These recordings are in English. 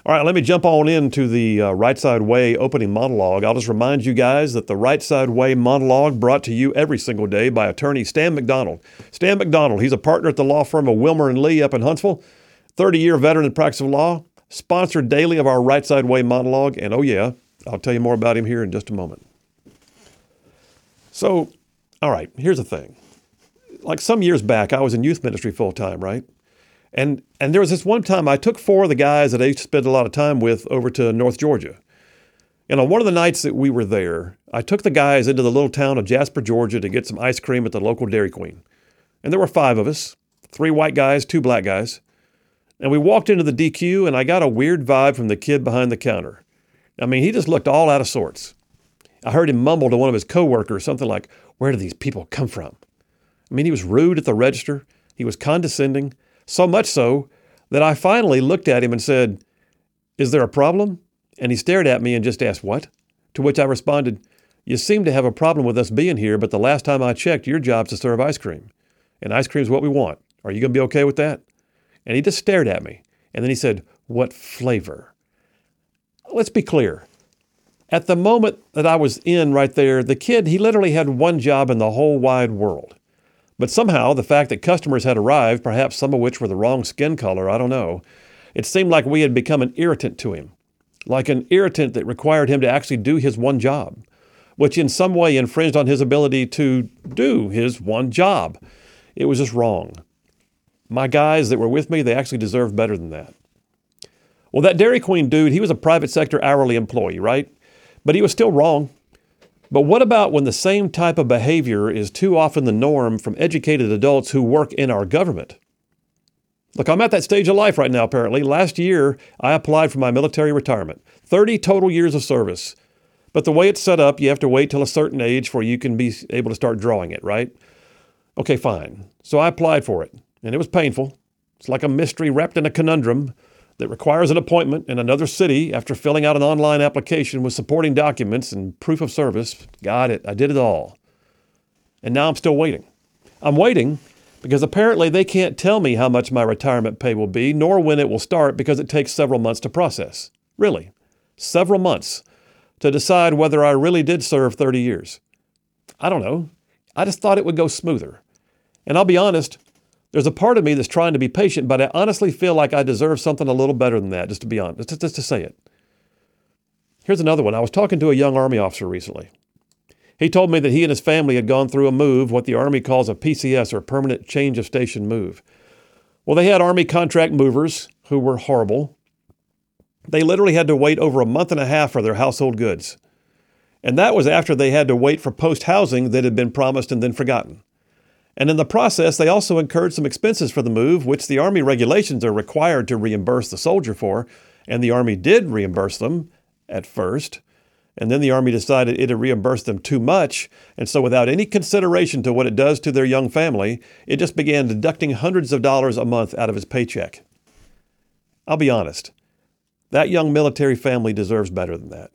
All right, let me jump on into the Right Side Way opening monologue. I'll just remind you guys that the Right Side Way monologue brought to you every single day by attorney Stan McDonald. Stan McDonald, he's a partner at the law firm of Wilmer and Lee up in Huntsville, 30-year veteran in practice of law, sponsored daily of our Right Side Way monologue, and oh yeah, I'll tell you more about him here in just a moment. So, all right, here's the thing. Like some years back, I was in youth ministry full-time, right? And there was this one time I took 4 of the guys that I used to spend a lot of time with over to North Georgia. And on one of the nights that we were there, I took the guys into the little town of Jasper, Georgia to get some ice cream at the local Dairy Queen. And there were 5 of us, 3 white guys, 2 black guys. And we walked into the DQ and I got a weird vibe from the kid behind the counter. I mean, he just looked all out of sorts. I heard him mumble to one of his coworkers something like, "Where do these people come from?" I mean, he was rude at the register. He was condescending. So much so that I finally looked at him and said, "Is there a problem?" And he stared at me and just asked, "What?" To which I responded, "You seem to have a problem with us being here, but the last time I checked, your job's to serve ice cream. And ice cream's what we want. Are you going to be okay with that?" And he just stared at me. And then he said, "What flavor?" Let's be clear. At the moment that I was in right there, the kid, he literally had one job in the whole wide world. But somehow, the fact that customers had arrived, perhaps some of which were the wrong skin color, I don't know, it seemed like we had become an irritant to him, like an irritant that required him to actually do his one job, which in some way infringed on his ability to do his one job. It was just wrong. My guys that were with me, they actually deserved better than that. Well, that Dairy Queen dude, he was a private sector hourly employee, right? But he was still wrong. But what about when the same type of behavior is too often the norm from educated adults who work in our government? Look, I'm at that stage of life right now, apparently. Last year, I applied for my military retirement. 30 total years of service. But the way it's set up, you have to wait till a certain age before you can be able to start drawing it, right? Okay, fine. So I applied for it, and it was painful. It's like a mystery wrapped in a conundrum that requires an appointment in another city after filling out an online application with supporting documents and proof of service. Got it. I did it all. And now I'm still waiting. I'm waiting because apparently they can't tell me how much my retirement pay will be, nor when it will start, because it takes several months to process. Really, several months to decide whether I really did serve 30 years. I don't know. I just thought it would go smoother. And I'll be honest, there's a part of me that's trying to be patient, but I honestly feel like I deserve something a little better than that, just to be honest, just to say it. Here's another one. I was talking to a young Army officer recently. He told me that he and his family had gone through a move, what the Army calls a PCS, or permanent change of station move. Well, they had Army contract movers who were horrible. They literally had to wait over a month and a half for their household goods. And that was after they had to wait for post-housing that had been promised and then forgotten. And in the process, they also incurred some expenses for the move, which the Army regulations are required to reimburse the soldier for. And the Army did reimburse them at first. And then the Army decided it had reimbursed them too much. And so without any consideration to what it does to their young family, it just began deducting hundreds of dollars a month out of his paycheck. I'll be honest. That young military family deserves better than that.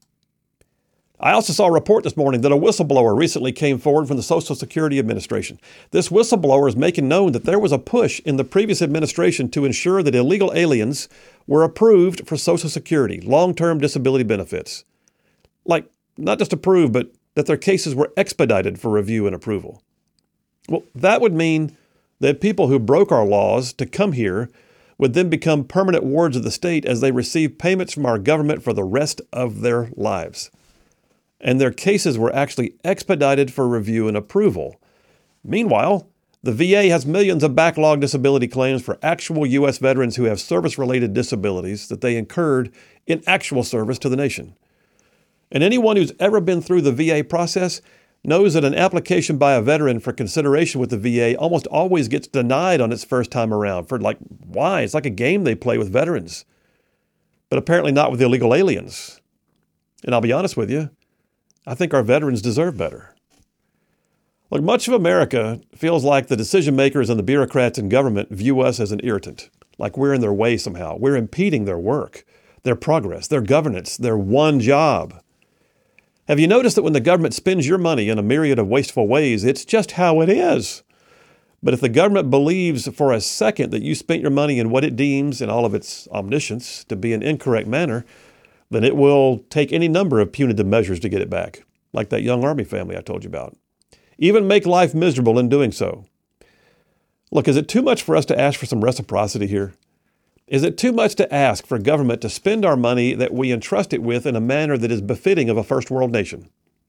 I also saw a report this morning that a whistleblower recently came forward from the Social Security Administration. This whistleblower is making known that there was a push in the previous administration to ensure that illegal aliens were approved for Social Security, long-term disability benefits. Like, not just approved, but that their cases were expedited for review and approval. Well, that would mean that people who broke our laws to come here would then become permanent wards of the state as they receive payments from our government for the rest of their lives. And their cases were actually expedited for review and approval. Meanwhile, the VA has millions of backlog disability claims for actual U.S. veterans who have service-related disabilities that they incurred in actual service to the nation. And anyone who's ever been through the VA process knows that an application by a veteran for consideration with the VA almost always gets denied on its first time around. Why? It's like a game they play with veterans. But apparently not with illegal aliens. And I'll be honest with you, I think our veterans deserve better. Look, much of America feels like the decision makers and the bureaucrats in government view us as an irritant, like we're in their way somehow. We're impeding their work, their progress, their governance, their one job. Have you noticed that when the government spends your money in a myriad of wasteful ways, it's just how it is? But if the government believes for a second that you spent your money in what it deems, in all of its omniscience, to be an incorrect manner, then it will take any number of punitive measures to get it back, like that young Army family I told you about. Even make life miserable in doing so. Look, is it too much for us to ask for some reciprocity here? Is it too much to ask for government to spend our money that we entrust it with in a manner that is befitting of a first world nation?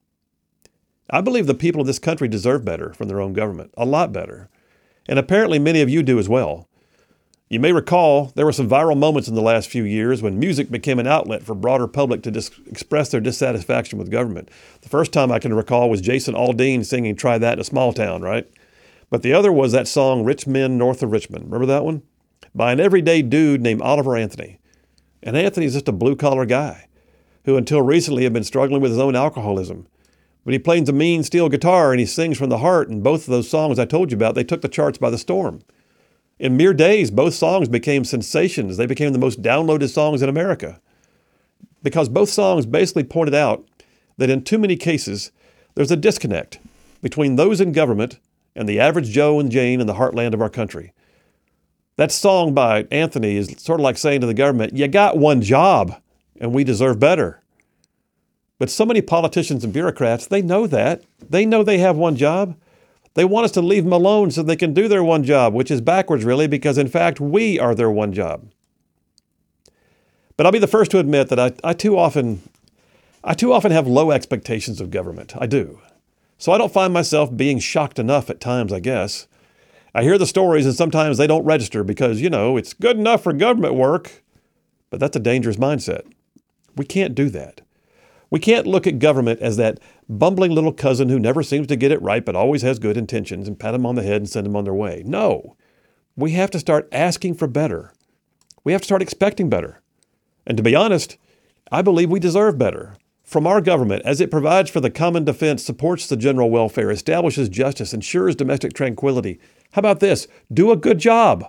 I believe the people of this country deserve better from their own government, a lot better. And apparently many of you do as well. You may recall there were some viral moments in the last few years when music became an outlet for broader public to express their dissatisfaction with government. The first time I can recall was Jason Aldean singing Try That in a Small Town, right? But the other was that song, Rich Men North of Richmond. Remember that one? By an everyday dude named Oliver Anthony. And Anthony's just a blue-collar guy who until recently had been struggling with his own alcoholism. But he plays a mean steel guitar and he sings from the heart, and both of those songs I told you about, they took the charts by the storm. In mere days, both songs became sensations. They became the most downloaded songs in America. Because both songs basically pointed out that in too many cases, there's a disconnect between those in government and the average Joe and Jane in the heartland of our country. That song by Anthony is sort of like saying to the government, you got one job and we deserve better. But so many politicians and bureaucrats, they know that. They know they have one job. They want us to leave them alone so they can do their one job, which is backwards really, because in fact, we are their one job. But I'll be the first to admit that I too often have low expectations of government. I do. So I don't find myself being shocked enough at times, I guess. I hear the stories and sometimes they don't register because, it's good enough for government work. But that's a dangerous mindset. We can't do that. We can't look at government as that bumbling little cousin who never seems to get it right but always has good intentions and pat them on the head and send them on their way. No. We have to start asking for better. We have to start expecting better. And to be honest, I believe we deserve better from our government as it provides for the common defense, supports the general welfare, establishes justice, ensures domestic tranquility. How about this? Do a good job.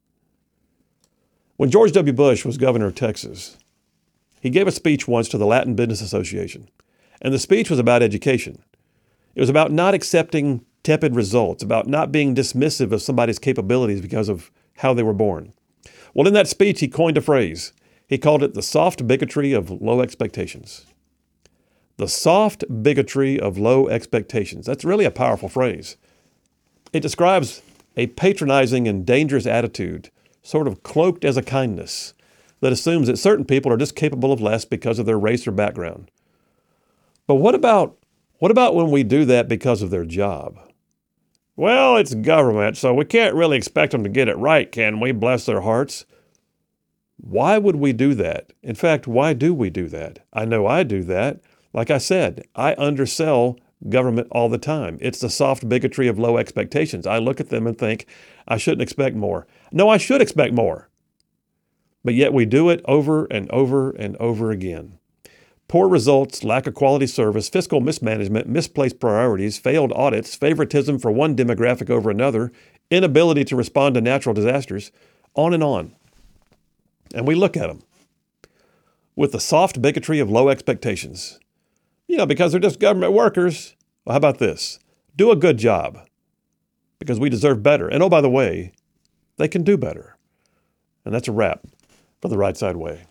When George W. Bush was governor of Texas, he gave a speech once to the Latin Business Association, and the speech was about education. It was about not accepting tepid results, about not being dismissive of somebody's capabilities because of how they were born. Well, in that speech, he coined a phrase. He called it the soft bigotry of low expectations. The soft bigotry of low expectations. That's really a powerful phrase. It describes a patronizing and dangerous attitude, sort of cloaked as a kindness, that assumes that certain people are just capable of less because of their race or background. But what about when we do that because of their job? Well, it's government, so we can't really expect them to get it right, can we? Bless their hearts. Why would we do that? In fact, why do we do that? I know I do that. Like I said, I undersell government all the time. It's the soft bigotry of low expectations. I look at them and think, I shouldn't expect more. No, I should expect more. But yet we do it over and over and over again. Poor results, lack of quality service, fiscal mismanagement, misplaced priorities, failed audits, favoritism for one demographic over another, inability to respond to natural disasters, on and on. And we look at them with the soft bigotry of low expectations. Because they're just government workers. Well, how about this? Do a good job because we deserve better. And oh, by the way, they can do better. And that's a wrap for The Right Side Way.